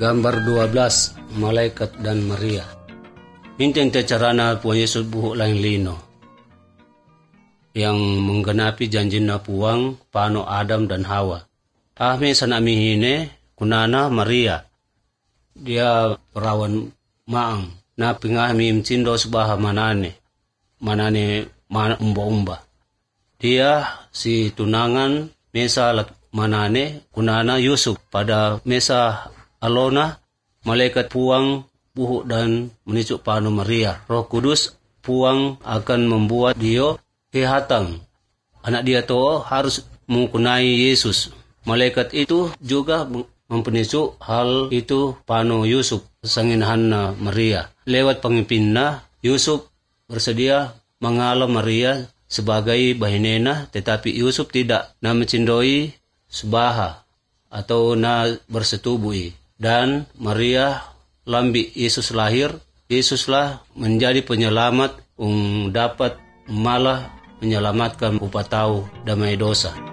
Gambar 12, Malaikat dan Maria. Inteng te carana Puang Yesus buhuk lain lino, yang menggenapi janjina puang pano Adam dan Hawa. Ahme sanami hine kunana Maria. Dia perawan maang na pingahmi mcindo subaha manane mana umba-umba. Dia si tunangan mesa manane kunana Yusuf pada mesa alona malaikat puang buhuk dan menicuk pano Maria. Roh Kudus puang akan membuat dia kehatang. Anak dia to harus mengkunai Yesus. Malaikat itu juga mempenicuk hal itu pano Yusuf sanginahanna Maria. Lewat pemimpinna Yusuf bersedia mengalam Maria sebagai bahinena, tetapi Yusuf tidak na mencindoi subaha atau na bersetubui. Dan Maria lambi Yesus lahir, Yesuslah menjadi penyelamat dapat malah menyelamatkan upatau damai dosa.